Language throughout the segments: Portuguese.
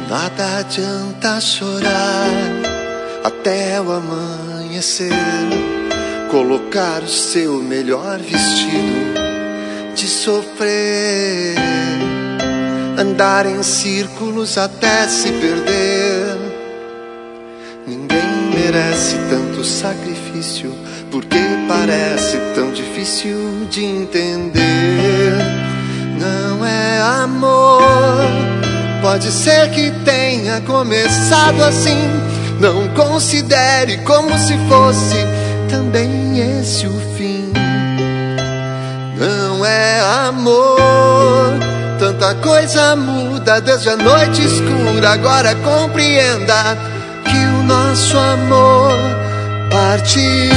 Nada adianta chorar até o amanhecer, colocar o seu melhor vestido de sofrer, andar em círculos até se perder. Ninguém merece tanto sacrifício, porque parece tão difícil de entender. Não é amor, pode ser que tenha começado assim. Não considere como se fosse também esse o fim. Não é amor, tanta coisa muda desde a noite escura. Agora compreenda que o nosso amor partiu.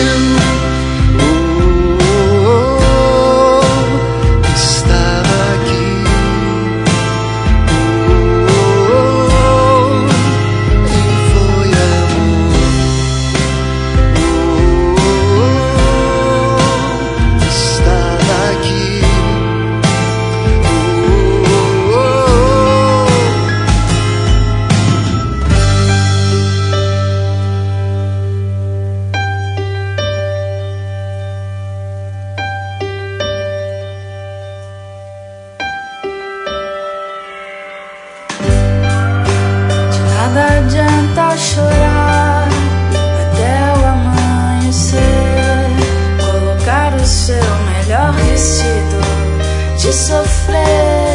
Nada adianta chorar até o amanhecer, colocar o seu melhor vestido de sofrer,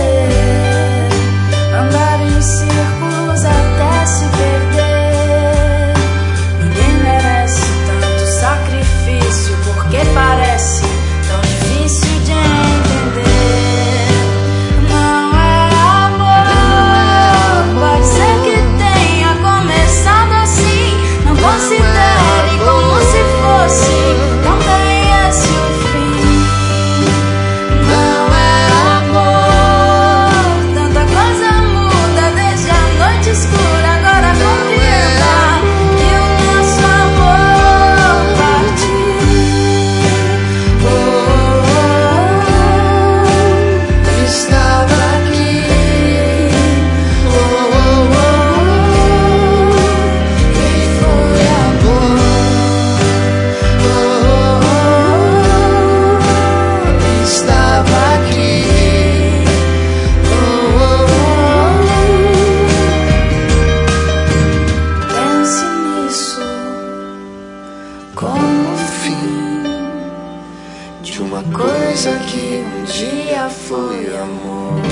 andar em círculos até se perder. Ninguém merece tanto sacrifício, porque parece tão difícil de entender. Considere como se fosse também esse o fim. Não é amor, tanta coisa muda desde a noite escura. Agora compreenda que o nosso amor partiu. Estava aqui. Como o fim de uma coisa que um dia foi amor.